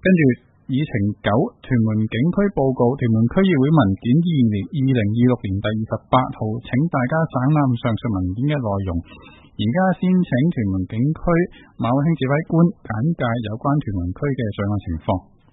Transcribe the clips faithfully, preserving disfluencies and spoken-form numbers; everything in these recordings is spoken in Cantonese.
跟住議程九，屯門警區報告，屯門區議會文件二零二零二六年第二十八號，請大家省覽上述文件嘅內容。而家先請屯門警區馬偉興指揮官簡介有關屯門區嘅罪案情況。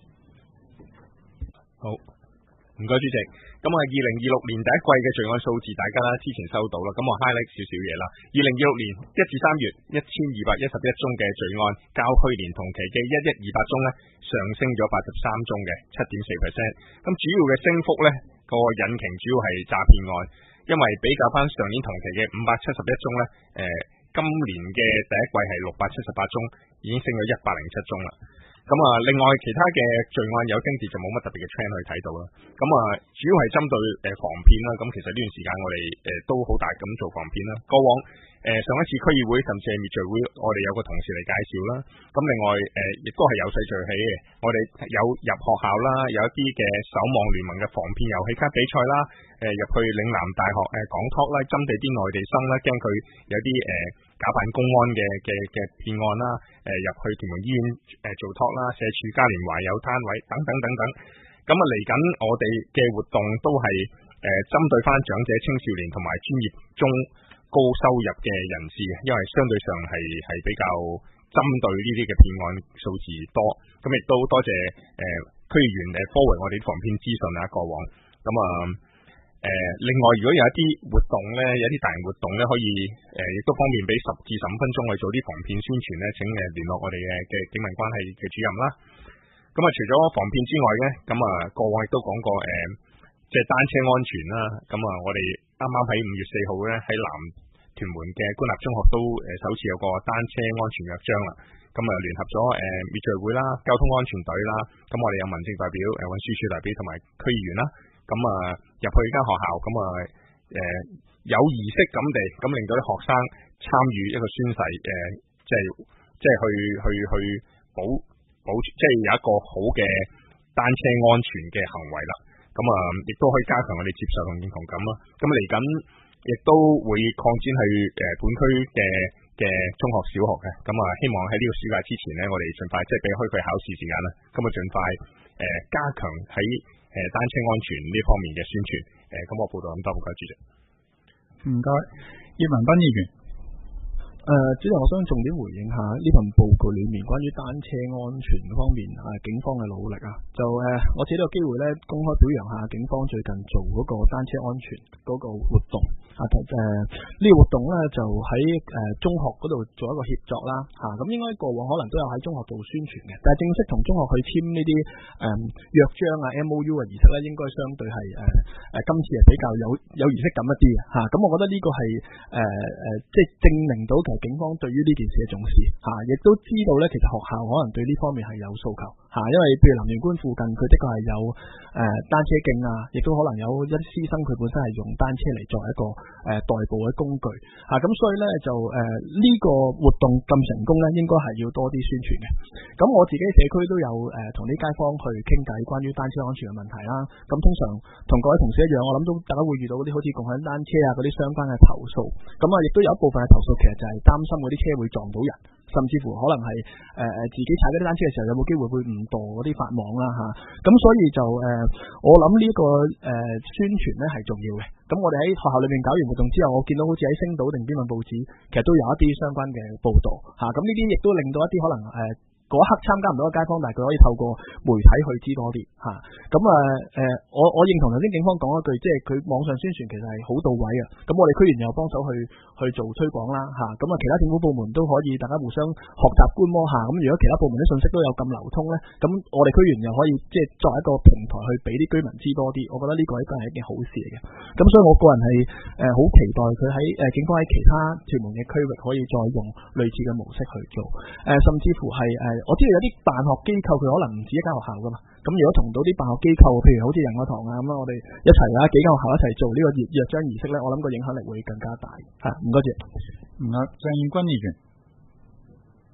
好，唔該主席。咁啊，二零二六年第一季嘅罪案數字，大家啦之前收到啦。咁我 highlight 少少嘢啦。二零二六年一至三月一千二百一十一宗嘅罪案，較去年同期嘅一一二八宗咧，上升咗八十三宗嘅七點四 percent。咁主要嘅升幅咧，個引擎主要係詐騙案，因為比較翻上年同期嘅五百七十一宗咧，誒、呃，今年嘅第一季係六百七十八宗，已經升咗一百零七宗啦。咁啊，另外其他嘅罪案有跟住就冇乜特別嘅 trend 去睇到啦。咁啊，主要係針對誒防騙啦。咁其實呢段時間我哋誒都好大咁做防騙啦。過往誒上一次區議會甚至係滅罪會，我哋有個同事嚟介紹啦。咁另外誒亦都係有勢聚起嘅，我哋有入學校啦，有一啲嘅守望聯盟嘅防騙遊戲卡比賽啦，誒入去嶺南大學誒講 talk 啦，針對啲內地生啦，驚佢有啲誒假扮公安嘅嘅嘅騙案啦，誒入去屯門醫院誒做 talk 啦，社署嘉年華有攤位等等等等。咁啊嚟緊我哋嘅活動都係誒針對翻長者、青少年同埋專業中高收入嘅人士嘅，因為相對上係係比較針對呢啲嘅騙案數字多。咁亦都多謝誒區議員誒 forward 我哋防騙資訊啊過往。咁啊誒另外如果有一啲活動咧，有一啲大型活動咧，可以誒亦都方便俾十至十五分鐘去做啲防騙宣傳咧，請誒聯絡我哋嘅嘅警民關係嘅主任啦。咁啊，除咗防騙之外咧，咁啊過往亦都講過誒，即係單車安全啦。咁啊，我哋啱啱喺五月四號咧，喺南屯門嘅官立中學都誒首次有個單車安全約章啦。咁啊，聯合咗誒滅罪會啦、交通安全隊啦，咁我哋有民政代表、誒運輸署代表同埋區議員啦。咁啊入去間學校，咁啊誒有儀式感地，咁令到啲學生參與一個宣誓，誒即係即係去去去保保，即係有一個好嘅單車安全嘅行為啦。咁啊，亦都可以加強我哋接受同認同感啦。咁嚟緊亦都會擴展去誒本區嘅嘅中學、小學嘅。咁啊，希望喺呢個暑假之前咧，我哋盡快即係俾開佢考試時間啦。咁啊，盡快誒加強喺誒單車安全呢方面嘅宣傳。誒，咁我報道咁多，唔該主席。 唔該，葉文斌議員。 誒、呃，主席，我想重點回應下呢份報告裏面關於單車安全方面啊，警方嘅努力啊，就誒、呃，我借呢個機會咧，公開表揚下警方最近做嗰個單車安全嗰個活動啊，誒、呃，呢、這個活動咧就喺誒、呃、中學嗰度做一個協作啦，吓、啊，咁應該過往可能都有喺中學做宣傳嘅，但係正式同中學去簽呢啲誒約章啊 M O U 嘅儀式咧，應該相對係誒誒今次係比較有有儀式感一啲嘅吓，咁、啊、我覺得呢個係誒誒即係證明到警方對於呢件事嘅重視嚇，亦、啊、都知道咧，其實學校可能對呢方面係有訴求嚇、啊，因為譬如林園官附近，佢的確係有誒、呃、單車徑啊，亦都可能有一啲師生佢本身係用單車嚟作為一個誒、呃、代步嘅工具嚇，咁、啊、所以咧就誒呢、呃這個活動咁成功咧，應該係要多啲宣傳嘅。咁我自己社區都有誒同啲街坊去傾偈，關於單車安全嘅問題啦。咁通常同各位同事一樣，我諗都大家會遇到嗰啲好似共享單車啊嗰啲相關嘅投訴，咁啊亦都有一部分嘅投訴其實就係擔心嗰啲車會撞到人，甚至乎可能係誒誒自己踩嗰啲單車嘅時候有冇機會會誤墮嗰啲法網啦嚇，咁、啊、所以就誒、呃、我諗呢、這個誒、呃、宣傳咧係重要嘅。咁我哋喺學校裏面搞完活動之後，我見到好似喺星島定邊份報紙，其實都有一啲相關嘅報導嚇，咁呢啲亦都令到一啲可能誒。呃嗰一刻參加唔到嘅街坊，但係佢可以透過媒體去知多啲嚇。咁啊誒，我我認同頭先警方講一句，即係佢網上宣傳其實係好到位啊。咁我哋區員又幫手去去做推廣啦嚇。咁啊，其他政府部門都可以大家互相學習觀摩下。咁如果其他部門啲信息都有咁流通咧，咁我哋區員又可以即係作為一個平台去俾啲居民知多啲。我覺得呢個應該係一件好事嚟嘅。咁所以我個人係誒好期待佢喺誒警方喺其他屯門嘅區域可以再用類似嘅模式去做。誒、呃，甚至乎係誒。呃我知道有啲辦學機構佢可能唔止一間學校噶嘛，咁如果同到啲辦學機構，譬如好似仁愛堂啊咁啊，我哋一齊啦，幾間學校一齊做呢個約約章儀式咧，我諗個影響力會更加大。嚇，唔該謝。 唔該，鄭燕君議員。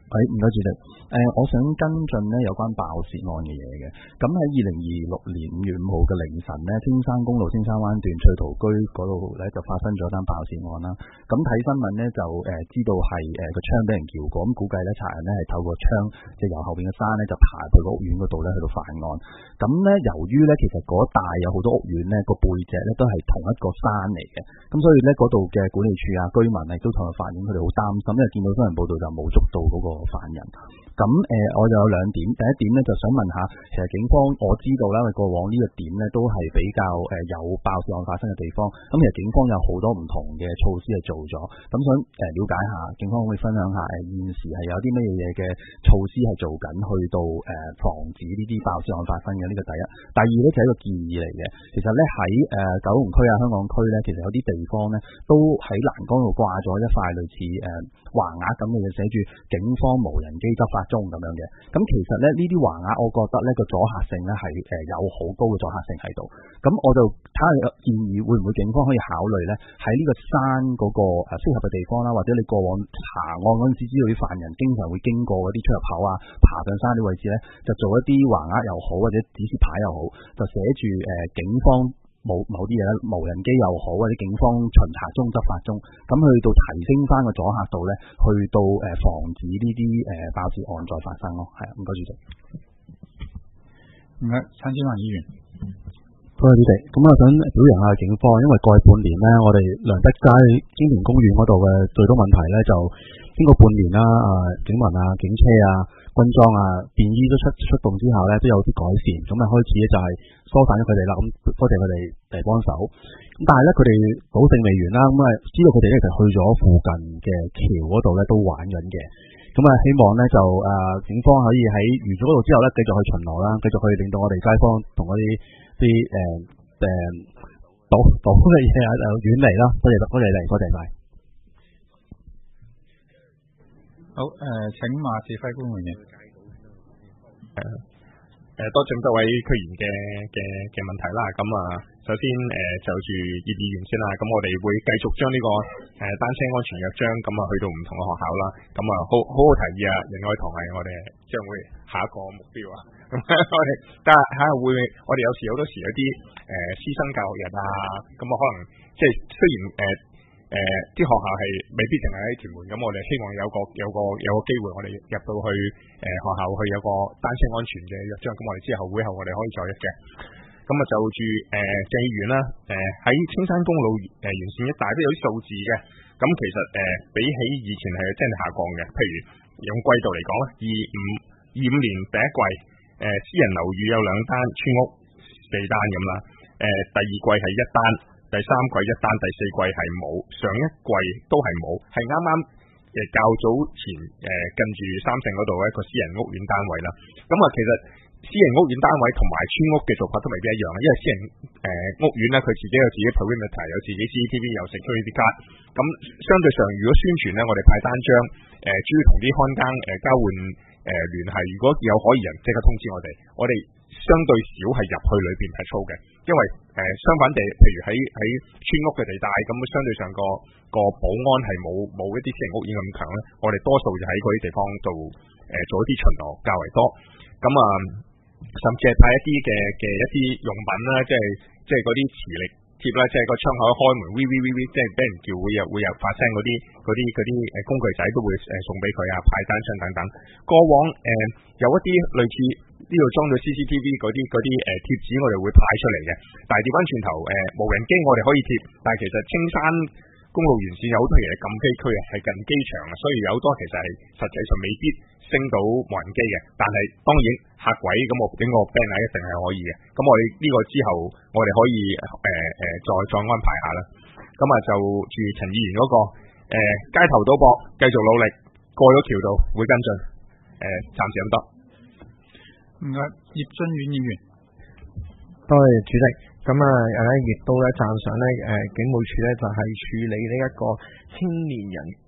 係唔該主席，誒、呃，我想跟進呢有關爆竊案嘅嘢嘅。咁喺二零二六年五月五號嘅凌晨呢，青山公路青山灣段翠桃居嗰度咧就發生咗單爆竊案啦。咁睇新聞呢，就誒、呃、知道係誒個窗俾人撬過，咁估計咧賊人呢係透過窗即係由後邊嘅山咧就爬去個屋苑嗰度咧去到犯案。咁咧由於咧其實嗰帶有好多屋苑咧個背脊咧都係同一個山嚟嘅，咁所以咧嗰度嘅管理處啊居民亦都同佢反映，佢哋好擔心，因為見到新聞報道就冇捉到嗰個犯人。咁誒、呃，我就有兩點。第一點咧，就想問下，其實警方我知道啦，因為過往呢個點咧都係比較誒、呃、有爆竊案發生嘅地方。咁其實警方有好多唔同嘅措施係做咗。咁想誒、呃、了解下，警方可以分享下誒、呃、現時係有啲乜嘢嘢嘅措施係做緊，去到誒、呃、防止呢啲爆竊案發生嘅。呢、這個第一。第二咧就係、是、一個建議嚟嘅。其實咧喺誒九龍區啊、香港區咧，其實有啲地方咧都喺欄杆度掛咗一塊類似誒橫額咁嘅嘢，寫住警方無人機執法中咁樣嘅。咁其實咧呢啲橫額，我覺得咧個阻嚇性咧係誒有好高嘅阻嚇性喺度。咁我就睇下建議會唔會警方可以考慮咧喺呢個山嗰個誒適合嘅地方啦，或者你過往查案嗰陣時知道啲犯人經常會經過嗰啲出入口啊、爬上山啲位置咧，就做一啲橫額又好，或者指示牌又好，就寫住誒警方冇某啲嘢啦，無人機又好，或者警方巡查中、執法中，咁去到提升翻個阻嚇度咧，去到誒防止呢啲誒爆竊案再發生咯。係啊，唔該主席。 唔該，陳志宏議員。 多謝主席。咁我想表揚下警方，因為過去半年咧，我哋良德街京田公園嗰度嘅最多問題咧，就經過半年啦，啊警民啊、警車啊、軍裝啊、便衣都出出動之後咧，都有啲改善。咁啊開始咧就係疏散咗佢哋啦。咁多謝佢哋嚟幫手。咁但係咧佢哋保證未完啦。咁啊知道佢哋咧就去咗附近嘅橋嗰度咧都玩緊嘅。咁啊，希望咧就誒、呃、警方可以喺完咗嗰度之後咧，繼續去巡邏啦，繼續去令到我哋街坊同嗰啲啲誒誒賭賭嘅嘢啊，就遠離啦。多謝多謝你，多謝晒。 好誒、呃，請馬志輝官回應。 誒誒，多謝各位區議員嘅嘅嘅問題啦。咁啊，首先誒、呃、就住葉議員先啦。咁我哋會繼續將呢、這個誒、呃、單車安全約章咁啊去到唔同嘅學校啦。咁啊好好好提議啊，仁愛堂係我哋將會下一個目標啊。咁我哋但係吓會，我哋有時好多時有啲誒師生教育日啊，咁啊可能即係雖然誒。呃誒，啲、呃、學校係未必淨係喺屯門，咁我哋希望有個有個有個機會，我哋入到去誒、呃、學校去有個單車安全嘅約章，咁我哋之後會後我哋可以再一嘅。咁啊就住誒鄭議員啦，誒、呃、喺青山公路誒沿線一帶都有啲數字嘅，咁其實誒、呃、比起以前係真係下降嘅。譬如用季度嚟講咧，二五二五年第一季誒、呃、私人樓宇有兩單，村屋四單咁啦，誒、呃、第二季係一單。第三季一單，第四季係冇，上一季都係冇，係啱啱誒較早前誒、呃、近住三聖嗰度一個私人屋苑單位啦。咁啊，其實私人屋苑單位同埋村屋嘅做法都未必一樣，因為私人誒、呃、屋苑咧，佢自己有自己 perimeter， 有自己 C C T V， 有食區呢啲卡。咁相對上，如果宣傳咧，我哋派單張，誒主要同啲看更誒交換誒聯繫，如果有可疑人，即刻通知我哋，我哋。相對少係入去裏邊 patrol 嘅，因為誒、呃、相反地，譬如喺喺村屋嘅地帶，咁相對上個個保安係冇冇一啲私人屋苑咁強咧，我哋多數就喺嗰啲地方做誒、呃、做一啲巡邏較為多，咁啊、呃、甚至係派一啲嘅嘅一啲用品啦，即係即係嗰啲磁力貼啦，即係個窗口開門 V V V V， 即係俾人叫會有會有發聲嗰啲嗰啲嗰啲誒工具仔都會誒送俾佢啊，派單張等等。過往誒、呃、有一啲類似。呢度裝咗 C C T V 嗰啲嗰啲誒貼紙，我哋會派出嚟嘅。但係調翻轉頭誒、呃、無人機我哋可以貼，但係其實青山公路沿線有好多嘢係禁飛區啊，係近機場啊，所以有好多其實係實際上未必升到無人機嘅。但係當然客位咁我整個 banner 一定係可以嘅。咁我哋呢個之後我哋可以誒誒、呃呃、再再安排下啦。咁啊就住陳議員嗰、那個誒、呃、街頭賭博繼續努力，過咗橋度會跟進。誒、呃、暫時咁多。 唔該，葉俊遠議員。 多謝主席。咁啊，誒亦都咧讚賞咧，誒警務處咧就係處理呢一個青年人交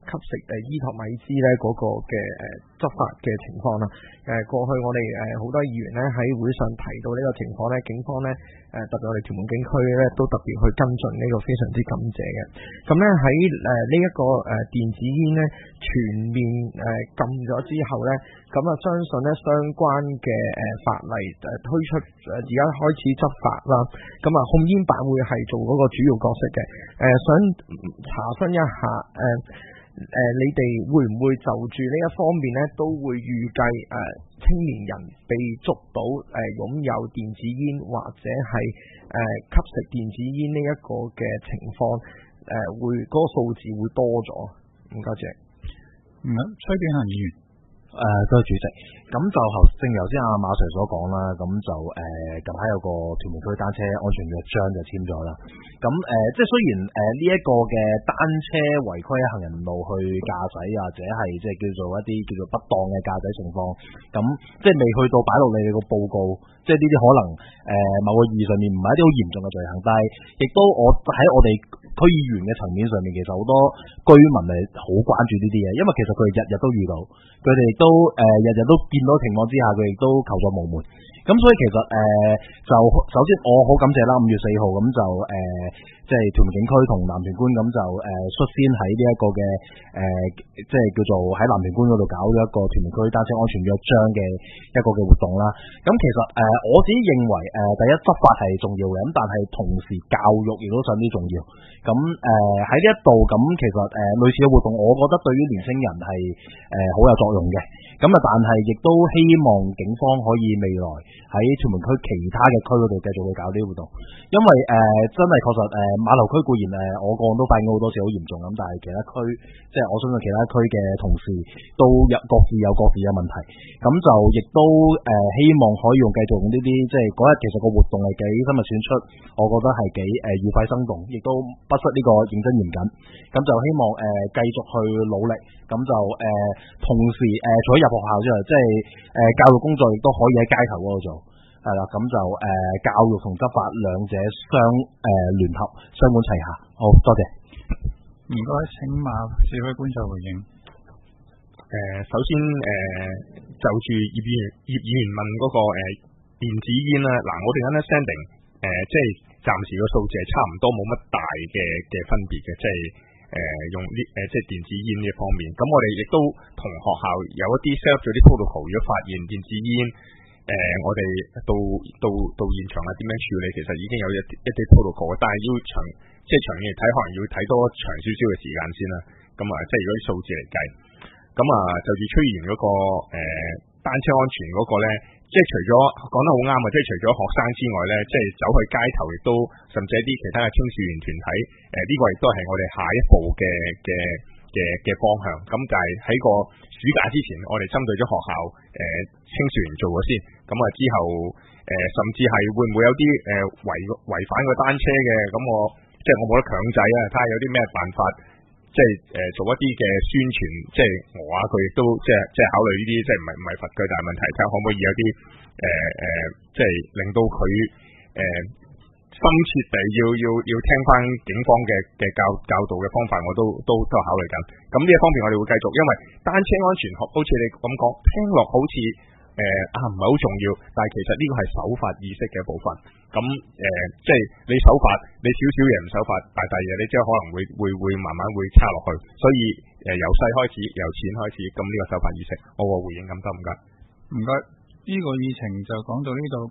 吸食誒伊托米茲咧嗰個嘅誒執法嘅情況啦。誒過去我哋誒好多議員咧喺會上提到呢個情況咧，警方咧誒特別我哋屯門警區咧都特別去跟進，呢個非常之感謝嘅。咁咧喺誒呢一個誒電子煙咧全面誒禁咗之後咧，咁啊相信咧相關嘅誒法例誒推出誒而家開始執法啦。咁啊控煙辦會係做嗰個主要角色嘅。誒、呃、想查詢一下誒。呃誒、呃，你哋會唔會就住呢一方面咧，都會預計誒、呃、青年人被捉到誒、呃、擁有電子煙或者係誒、呃、吸食電子煙呢一個嘅情況，誒、呃、會嗰、那個數字會多咗？唔該謝。 嗯，崔炳恒議員。 誒，多謝主席。咁就頭正如頭先阿馬 Sir 所講啦，咁就誒、呃、近排有個屯門區單車安全約章就簽咗啦。咁誒、呃，即係雖然誒呢一個嘅單車違規行人路去駕駛，或者係即係叫做一啲叫做不當嘅駕駛情況，咁即係未去到擺落你哋個報告，即係呢啲可能誒、呃、某個意義上面唔係一啲好嚴重嘅罪行，但係亦都我喺我哋區議員嘅層面上面，其實好多居民係好關注呢啲嘢，因為其實佢哋日日都遇到，佢哋都誒日日都見到情況之下，佢亦都求助無門。咁所以其實誒、呃、就首先我好感謝啦，五月四號咁就誒、呃、即係屯門警區同南屯官咁就誒、呃、率先喺呢一個嘅誒、呃、即係叫做喺南屯官嗰度搞咗一個屯門區單車安全約章嘅一個嘅活動啦。咁其實誒、呃、我自己認為誒、呃、第一執法係重要嘅，咁但係同時教育亦都相當重要。咁誒喺呢一度咁其實誒、呃、類似嘅活動，我覺得對於年輕人係誒好有作用嘅。咁啊，但係亦都希望警方可以未來喺屯門區其他嘅區嗰度繼續去搞呢啲活動，因為誒、呃、真係確實誒、呃、馬頭區固然誒我個案都發現好多次好嚴重咁，但係其他區即係我相信其他區嘅同事都有各自有各自嘅問題，咁就亦都誒、呃、希望可以用繼續用呢啲即係嗰日其實個活動係幾深入淺出，我覺得係幾誒愉快生動，亦都不失呢個認真嚴謹，咁就希望誒繼、呃、續去努力，咁就誒、呃、同時誒、呃、除咗入學校之外，即係誒教育工作亦都可以喺街頭嗰度做。係啦，咁就誒、呃、教育同執法兩者相誒、呃、聯合，雙管齊下。好多謝。 唔該，請馬市區官再回應。 誒、呃，首先誒、呃、就住葉議員葉議員問嗰、那個誒、呃、電子煙啦，嗱、呃、我哋 understanding 誒、呃、即係暫時個數字係差唔多，冇乜大嘅嘅分別嘅，即係誒、呃、用呢誒、呃、即係電子煙呢方面。咁我哋亦都同學校有一啲 set up 咗啲 protocol， 如果發現電子煙。誒、呃，我哋到到到現場啊，點樣處理？其實已經有一一啲 protocol， 但係要長，即係長遠嚟睇，可能要睇多長少少嘅時間先啦。咁啊，即係如果啲數字嚟計，咁啊，就住崔議員嗰個誒、呃、單車安全嗰個咧，即係除咗講得好啱啊，即係除咗學生之外咧，即係走去街頭亦都，甚至一啲其他嘅青少年團體，誒、呃、呢、這個亦都係我哋下一步嘅嘅嘅嘅方向。咁就係喺個暑假之前，我哋針對咗學校誒、呃、青少年做咗先。咁啊之後誒、呃、甚至係會唔會有啲誒、呃、違違反個單車嘅？咁我即係我冇得強制啊，睇下有啲咩辦法，即係誒、呃、做一啲嘅宣傳，即係我啊佢亦都即係即係考慮呢啲，即係唔係唔係罰佢，但係問題睇下可唔可以有啲誒誒，即係令到佢誒。呃深切地要要要聽翻警方嘅嘅教教導嘅方法，我都都都考慮緊。咁呢一方面我哋會繼續，因為單車安全學好似你咁講，聽落好似誒、呃、啊唔係好重要，但係其實呢個係守法意識嘅部分。咁誒、呃、即係你守法，你少少嘢唔守法，大大嘢你即係可能會會會慢慢會差落去。所以誒由細開始，由淺開始，咁呢個守法意識，我個回應咁得唔該？ 唔該，呢、這個議程就講到呢度。